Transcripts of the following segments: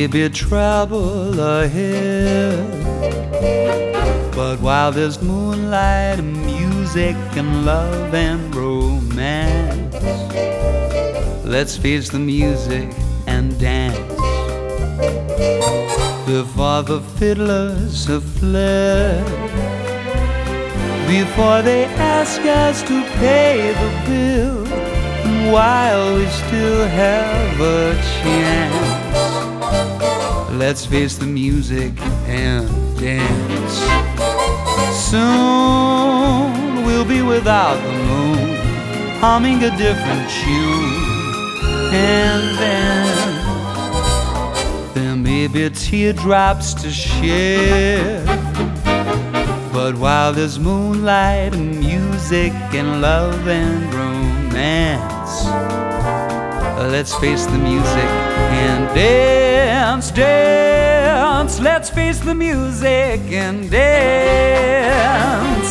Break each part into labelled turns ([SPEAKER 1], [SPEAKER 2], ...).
[SPEAKER 1] may be trouble ahead, but while there's moonlight and music and love and romance, let's face the music and dance before the fiddlers have fled, before they ask us to pay the bill, and while we still have a chance, let's face the music and dance. Soon we'll be without the moon, humming a different tune, and then there may be teardrops to share, but while there's moonlight and music and love and romance, let's face the music and dance, dance. Let's face the music and dance.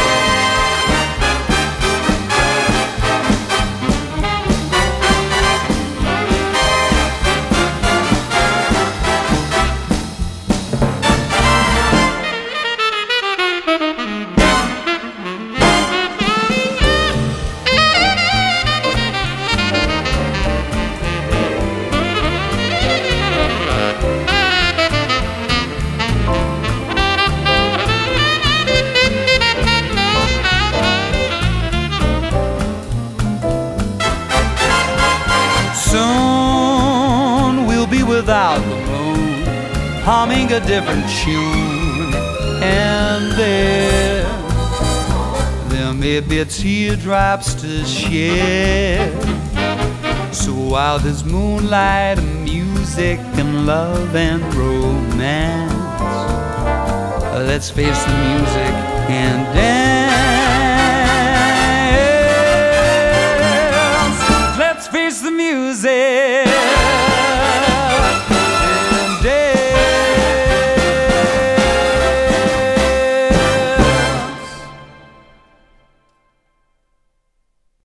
[SPEAKER 1] Soon we'll be without the moon, humming a different tune, and there may be teardrops to shed. So while there's moonlight and music and love and romance, let's face the music and dance.